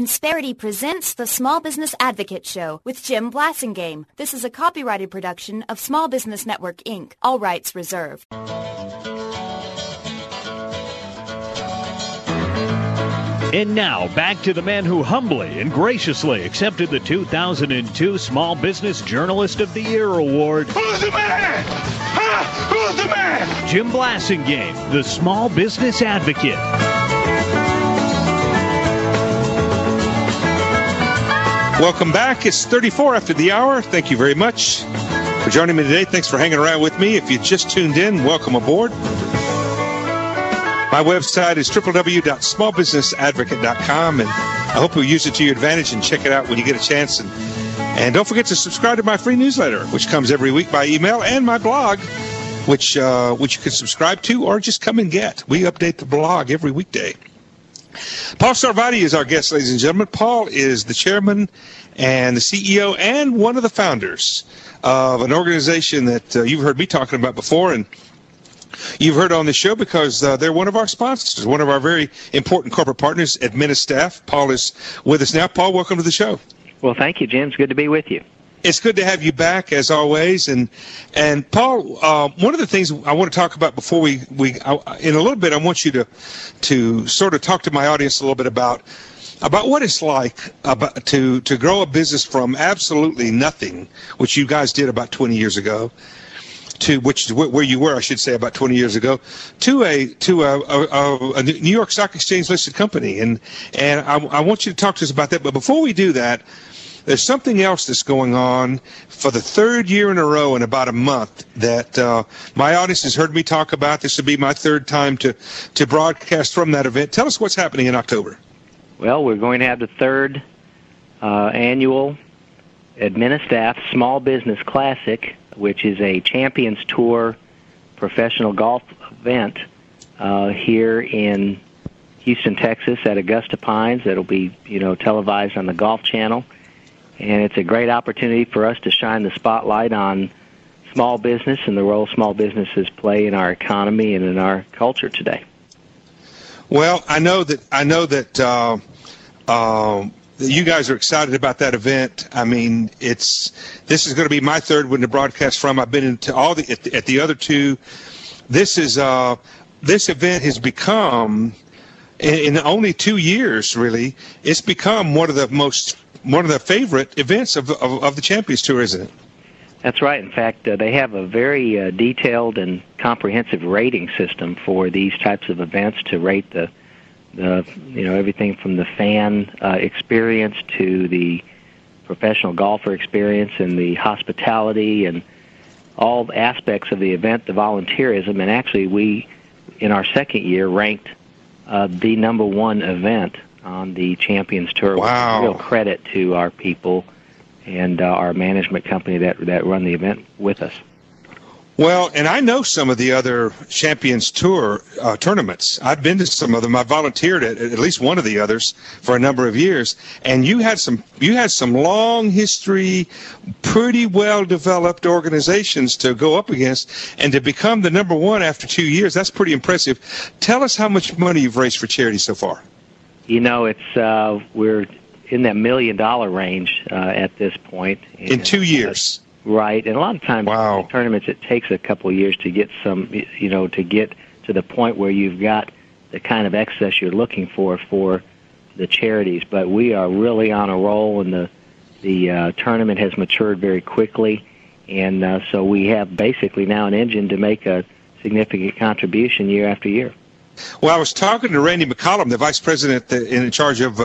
Insperity presents the Small Business Advocate Show with Jim Blasingame. This is a copyrighted production of Small Business Network, Inc. All rights reserved. And now, back to the man who humbly and graciously accepted the 2002 Small Business Journalist of the Year Award. Who's the man? Huh? Who's the man? Jim Blasingame, the Small Business Advocate. Welcome back. It's 34 after the hour. Thank you very much for joining me today. Thanks for hanging around with me. If you just tuned in, welcome aboard. My website is www.smallbusinessadvocate.com, and I hope you'll use it to your advantage and check it out when you get a chance. And don't forget to subscribe to my free newsletter, which comes every week by email, and my blog, which you can subscribe to or just come and get. We update the blog every weekday. Paul Sarvadi is our guest, ladies and gentlemen. Paul is the chairman and the CEO and one of the founders of an organization that you've heard me talking about before, and you've heard on the show because they're one of our sponsors, one of our very important corporate partners, Administaff. Paul is with us now. Paul, welcome to the show. Well, thank you, Jim. It's good to be with you. It's good to have you back, as always. And Paul, one of the things I want to talk about before we in a little bit, I want you to sort of talk to my audience a little bit about what it's like to grow a business from absolutely nothing, which you guys did about 20 years ago, to where you were, I should say, about 20 years ago, to a New York Stock Exchange listed company. And I want you to talk to us about that. But before we do that, there's something else that's going on for the third year in a row in about a month that my audience has heard me talk about. This will be my third time to broadcast from that event. Tell us what's happening in October. Well, we're going to have the third annual Administaff Small Business Classic, which is a Champions Tour professional golf event here in Houston, Texas at Augusta Pines. That'll be, televised on the Golf Channel. And it's a great opportunity for us to shine the spotlight on small business and the role small businesses play in our economy and in our culture today. Well, I know that you guys are excited about that event. I mean, this is going to be my third one to broadcast from. I've been into all at the other two. This event has become, in only 2 years, really, it's become one of the favorite events of the Champions Tour, isn't it? That's right. In fact, they have a very detailed and comprehensive rating system for these types of events to rate the everything from the fan experience to the professional golfer experience and the hospitality and all aspects of the event, the volunteerism. And actually, we, in our second year, ranked the number one event on the Champions Tour. Wow. Real credit to our people and our management company that run the event with us. Well, and I know some of the other Champions Tour tournaments. I've been to some of them. I volunteered at least one of the others for a number of years. And you had some long history, pretty well developed organizations to go up against, and to become the number one after 2 years. That's pretty impressive. Tell us how much money you've raised for charity so far. It's we're in that $1 million range at this point. In 2 years. Right, and a lot of times wow. in tournaments it takes a couple of years to get to get to the point where you've got the kind of excess you're looking for the charities. But we are really on a roll, and the tournament has matured very quickly, and so we have basically now an engine to make a significant contribution year after year. Well, I was talking to Randy McCollum, the vice president in charge of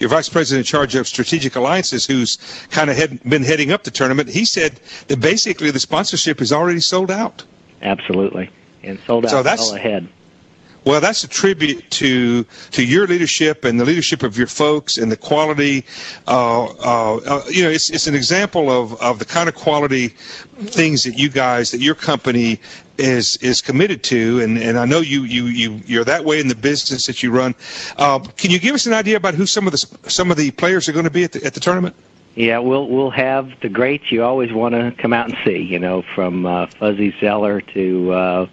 strategic alliances, who's kind of been heading up the tournament. He said that basically the sponsorship is already sold out. Absolutely, and sold out well ahead. Well, that's a tribute to your leadership and the leadership of your folks and the quality. It's an example of the kind of quality things that your company is committed to, and I know you're that way in the business that you run. Can you give us an idea about who some of the players are going to be at the tournament? Yeah, we'll have the greats you always want to come out and see. From Fuzzy Zeller to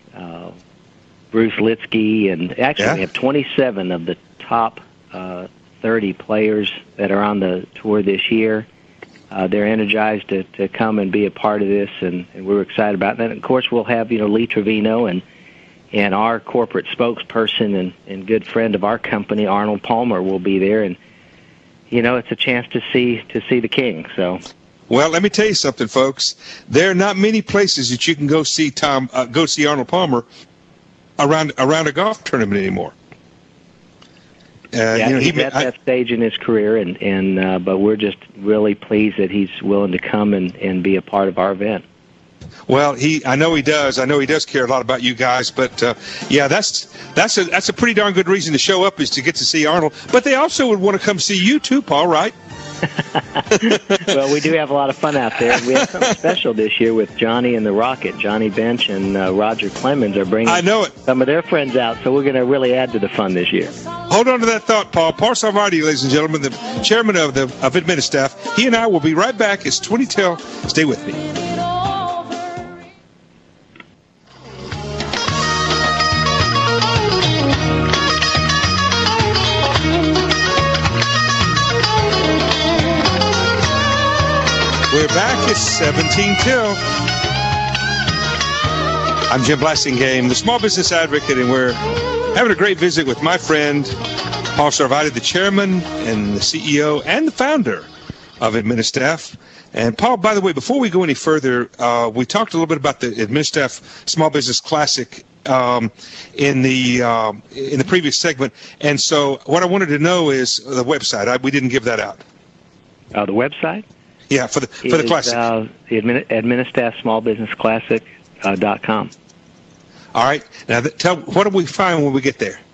Bruce Litsky, and actually we have 27 of the top 30 players that are on the tour this year. They're energized to come and be a part of this, and we're excited about that. And of course, we'll have Lee Trevino and our corporate spokesperson and good friend of our company, Arnold Palmer, will be there, and it's a chance to see the king. So, well, let me tell you something, folks. There are not many places that you can go see Arnold Palmer around a golf tournament anymore. He's at that stage in his career, but we're just really pleased that he's willing to come and be a part of our event. Well, I know he does. I know he does care a lot about you guys. But that's a pretty darn good reason to show up, is to get to see Arnold. But they also would want to come see you too, Paul, right? Well, we do have a lot of fun out there. We have something special this year with Johnny and the Rocket. Johnny Bench and Roger Clemens are bringing some of their friends out, so we're going to really add to the fun this year. Hold on to that thought, Paul. Paul Sarvadi, ladies and gentlemen, the chairman of AdminiStaff. He and I will be right back. It's 2010. Stay with me. We're back. It's 17 till. I'm Jim Blasingame, the small business advocate, and we're having a great visit with my friend, Paul Sarvadi, the chairman and the CEO and the founder of AdminiStaff. And Paul, by the way, before we go any further, we talked a little bit about the AdminiStaff Small Business Classic in the previous segment. And so what I wanted to know is the website. We didn't give that out. The website? Yeah, for the classic. The AdminiStaff SmallBusinessClassic.com. All right. Now, what do we find when we get there?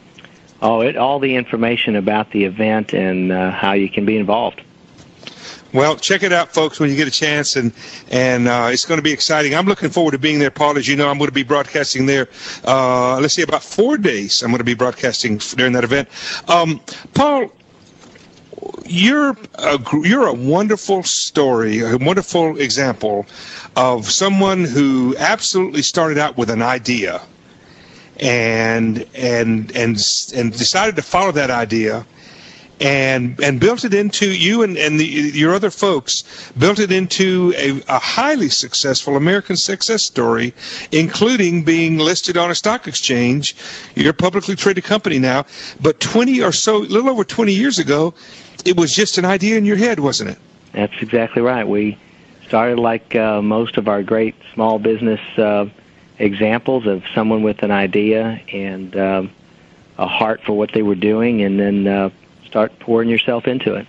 All the information about the event and how you can be involved. Well, check it out, folks, when you get a chance, and it's going to be exciting. I'm looking forward to being there, Paul. As you know, I'm going to be broadcasting there. Let's see, about 4 days. I'm going to be broadcasting during that event. Paul, you're a wonderful story, a wonderful example of someone who absolutely started out with an idea and decided to follow that idea and built it into your other folks built it into a highly successful American success story, including being listed on a stock exchange. You're a publicly traded company now, but a little over 20 years ago, it was just an idea in your head, wasn't it? That's exactly right. We started like most of our great small business examples of someone with an idea and a heart for what they were doing, and then start pouring yourself into it.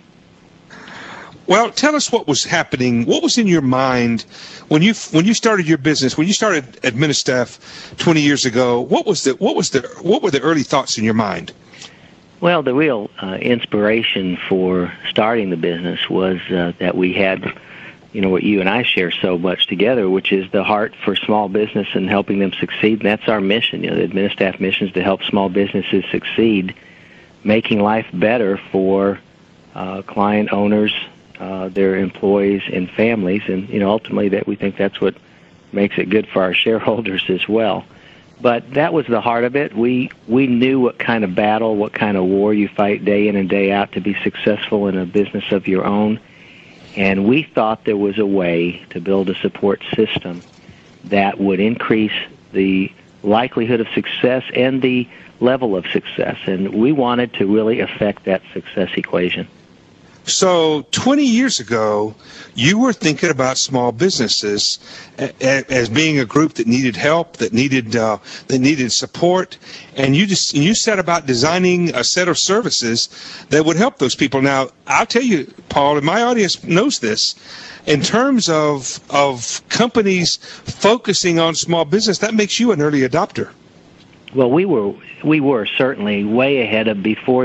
Well, tell us what was happening. What was in your mind when you started your business? When you started AdminiStaff 20 years ago, what were the early thoughts in your mind? Well, the real inspiration for starting the business was that we had, what you and I share so much together, which is the heart for small business and helping them succeed. And that's our mission. The AdminiStaff mission is to help small businesses succeed, making life better for client owners, their employees, and families. And, ultimately that we think that's what makes it good for our shareholders as well. But that was the heart of it. We knew what kind of battle, what kind of war you fight day in and day out to be successful in a business of your own. And we thought there was a way to build a support system that would increase the likelihood of success and the level of success. And we wanted to really affect that success equation. So 20 years ago, you were thinking about small businesses as being a group that needed help, that needed support, and you set about designing a set of services that would help those people. Now, I'll tell you, Paul, and my audience knows this, in terms of companies focusing on small business, that makes you an early adopter. Well, we were certainly way ahead of before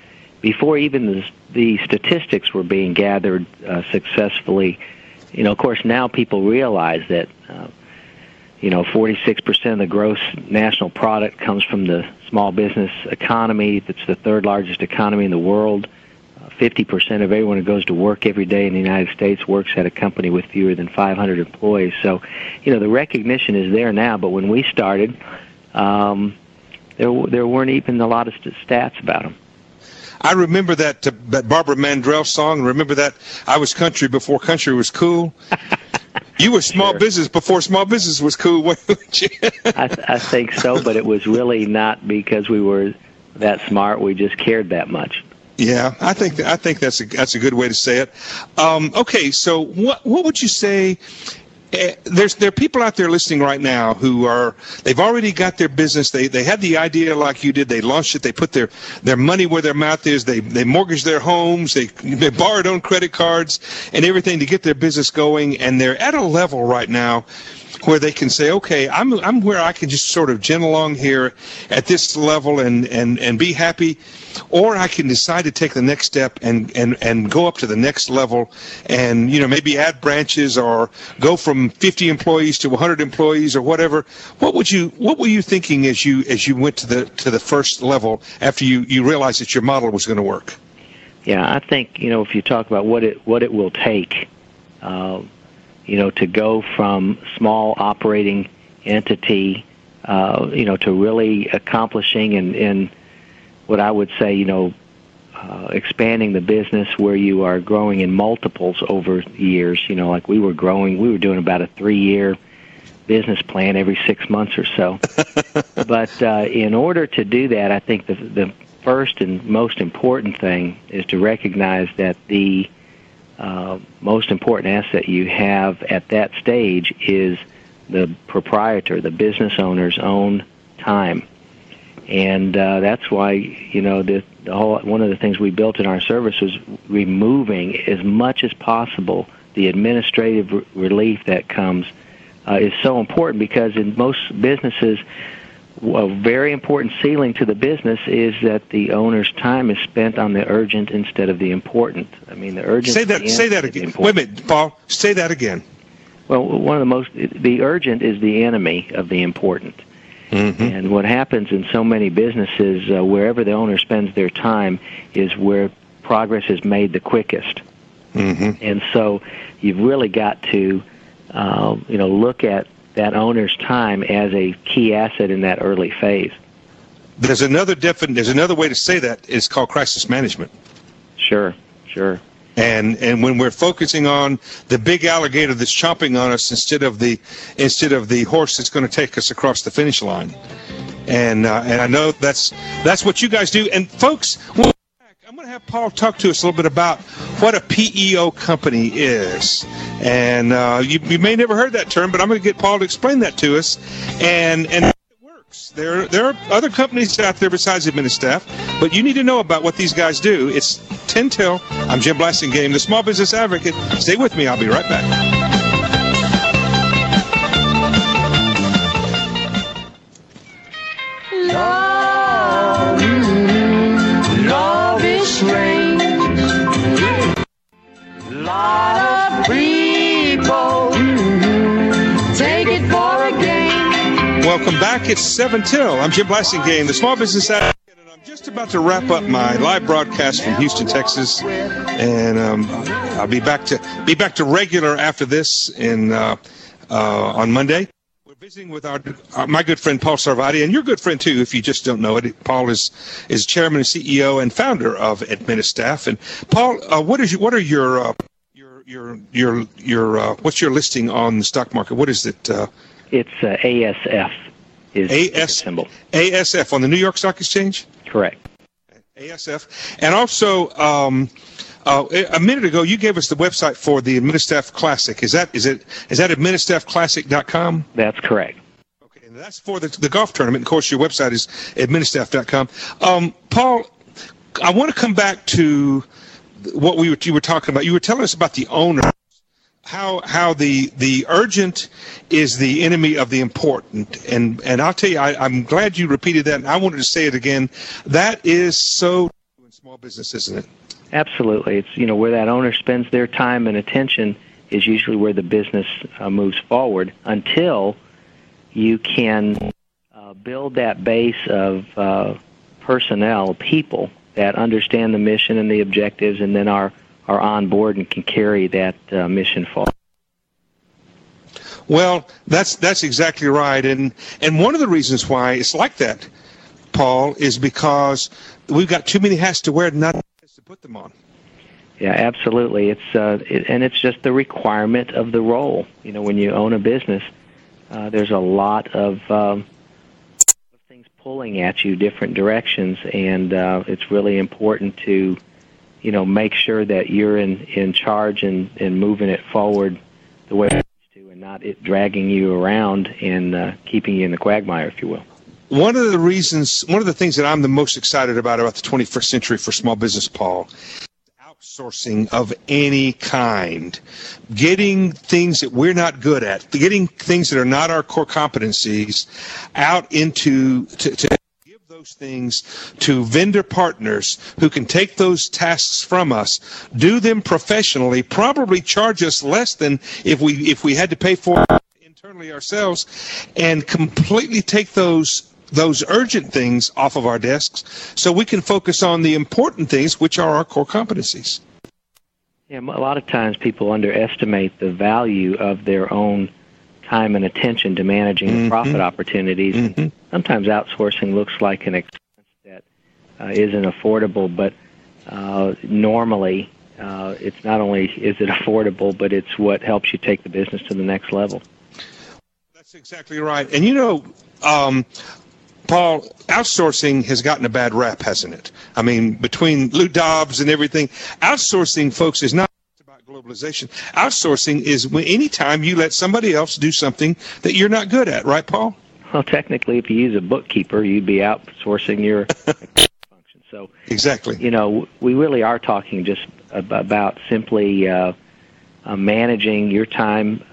even the statistics were being gathered successfully. Of course, now people realize that 46% of the gross national product comes from the small business economy. That's the third largest economy in the world. 50% of everyone who goes to work every day in the United States works at a company with fewer than 500 employees. So, the recognition is there now. But when we started, there weren't even a lot of stats about them. I remember that Barbara Mandrell song. Remember that I was country before country was cool. You were small business before small business was cool, weren't you? I think so, but it was really not because we were that smart. We just cared that much. Yeah, I think that's a good way to say it. Okay, so what would you say? There are people out there listening right now they've already got their business. They had the idea like you did. They launched it. They put their money where their mouth is. They mortgaged their homes. They borrowed on credit cards and everything to get their business going. And they're at a level right now where they can say, okay, I'm where I can just sort of gent along here at this level and be happy, or I can decide to take the next step and go up to the next level and, maybe add branches or go from 50 employees to 100 employees or whatever. What were you thinking as you went to the first level after you realized that your model was going to work? Yeah, I think, if you talk about what it will take, to go from small operating entity, to really accomplishing and what I would say, expanding the business where you are growing in multiples over years. Like we were doing about a 3-year business plan every 6 months or so. But in order to do that, I think the first and most important thing is to recognize that the most important asset you have at that stage is the proprietor, the business owner's own time. And that's why, one of the things we built in our service was removing as much as possible the administrative relief that comes is so important, because in most businesses, a very important ceiling to the business is that the owner's time is spent on the urgent instead of the important. I mean, the urgent. Say that again. Wait a minute, Paul. Say that again. Well, the urgent is the enemy of the important. Mm-hmm. And what happens in so many businesses, wherever the owner spends their time, is where progress is made the quickest. Mm-hmm. And so you've really got to, look at that owner's time as a key asset in that early phase. There's another way to say that. It's called crisis management. Sure. And when we're focusing on the big alligator that's chomping on us instead of the horse that's going to take us across the finish line, and I know that's what you guys do. And folks, I'm going to have Paul talk to us a little bit about what a PEO company is. And you may never heard that term, but I'm going to get Paul to explain that to us. And it works. There are other companies out there besides Administaff, but you need to know about what these guys do. It's 10 till. I'm Jim Blasingame, the Small Business Advocate. Stay with me. I'll be right back. Love is strange. Lot of people take it for a game. Welcome back. It's 7 till. I'm Jim Blasingame, the Small Business Advocate. Just about to wrap up my live broadcast from Houston, Texas, and I'll be back to regular after this on Monday. We're visiting with my good friend Paul Sarvadi, and your good friend too, if you just don't know it. Paul is chairman and CEO and founder of Administaff. And Paul, what's your listing on the stock market? What is it? It's ASF. Is the symbol. ASF on the New York Stock Exchange? Correct. ASF. And also, a minute ago, you gave us the website for the Administaff Classic. Is that administaffclassic.com? That's correct. Okay, and that's for the golf tournament. Of course, your website is administaff.com. Paul, I want to come back to what you were talking about. You were telling us about the owner. How the urgent is the enemy of the important, and I'll tell you, I'm glad you repeated that, and I wanted to say it again. That is so true in small business, isn't it? Absolutely. It's where that owner spends their time and attention is usually where the business moves forward until you can build that base of personnel, people that understand the mission and the objectives, and then are on board and can carry that mission forward. Well, that's exactly right, and one of the reasons why it's like that, Paul, is because we've got too many hats to wear, not to put them on. Yeah, absolutely. It's just the requirement of the role. You know, when you own a business, there's a lot of things pulling at you different directions, and it's really important to, you know, make sure that you're in charge and moving it forward the way it needs to, and not it dragging you around and keeping you in the quagmire, if you will. One of the things that I'm the most excited about the 21st century for small business, Paul, outsourcing of any kind, getting things that we're not good at, getting things that are not our core competencies out into to give those things to vendor partners who can take those tasks from us, do them professionally, probably charge us less than if we had to pay for it internally ourselves, and completely take those urgent things off of our desks so we can focus on the important things, which are our core competencies. Yeah, a lot of times people underestimate the value of their own time and attention to managing the profit opportunities. Mm-hmm. Sometimes outsourcing looks like an expense that isn't affordable, but normally it's not only is it affordable, but it's what helps you take the business to the next level. That's exactly right. And you know, Paul, outsourcing has gotten a bad rap, hasn't it? I mean, between Lou Dobbs and everything, outsourcing, folks, is not about globalization. Outsourcing is when any time you let somebody else do something that you're not good at, right, Paul? Well, technically, if you use a bookkeeper, you'd be outsourcing your function. So, exactly. You know, we really are talking just about simply managing your time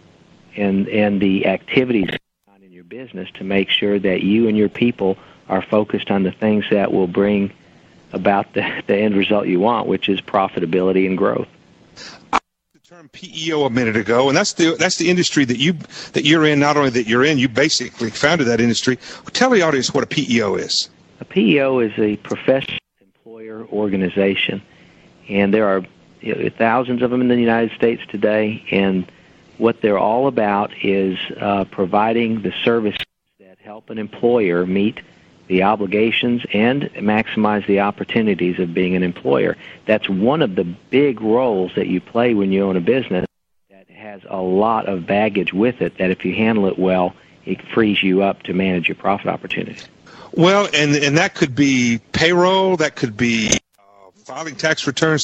and the activities in your business to make sure that you and your people are focused on the things that will bring about the end result you want, which is profitability and growth. I used the term PEO a minute ago, and that's the industry that you're in. Not only that you're in, you basically founded that industry. Tell the audience what a PEO is. A PEO is a professional employer organization, and there are thousands of them in the United States today, and what they're all about is providing the services that help an employer meet the obligations and maximize the opportunities of being an employer. That's one of the big roles that you play when you own a business that has a lot of baggage with it, that if you handle it well, it frees you up to manage your profit opportunities. Well, and that could be payroll, that could be filing tax returns,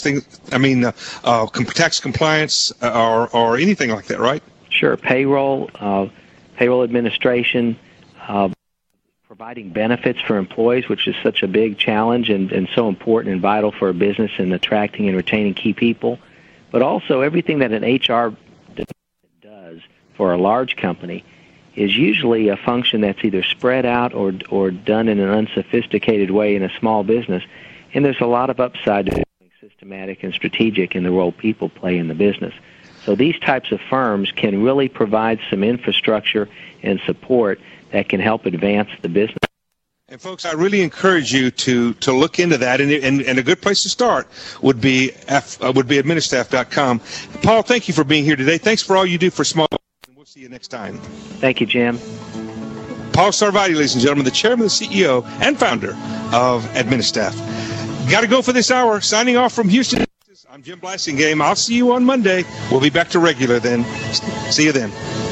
tax compliance, or anything like that, right? Sure. Payroll administration, providing benefits for employees, which is such a big challenge and so important and vital for a business in attracting and retaining key people, but also everything that an HR does for a large company is usually a function that's either spread out or done in an unsophisticated way in a small business. And there's a lot of upside to being systematic and strategic in the role people play in the business. So these types of firms can really provide some infrastructure and support that can help advance the business. And folks, I really encourage you to look into that. And a good place to start would be administaff.com. Paul, thank you for being here today. Thanks for all you do for small business. And we'll see you next time. Thank you, Jim. Paul Sarvadi, ladies and gentlemen, the chairman, the CEO, and founder of Administaff. Got to go for this hour. Signing off from Houston, Texas. I'm Jim Blasingame. I'll see you on Monday. We'll be back to regular then. See you then.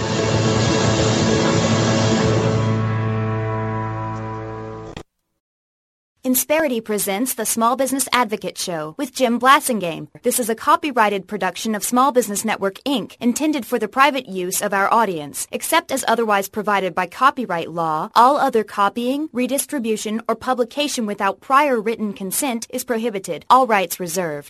Insperity presents the Small Business Advocate Show with Jim Blasingame. This is a copyrighted production of Small Business Network, Inc., intended for the private use of our audience. Except as otherwise provided by copyright law, all other copying, redistribution, or publication without prior written consent is prohibited. All rights reserved.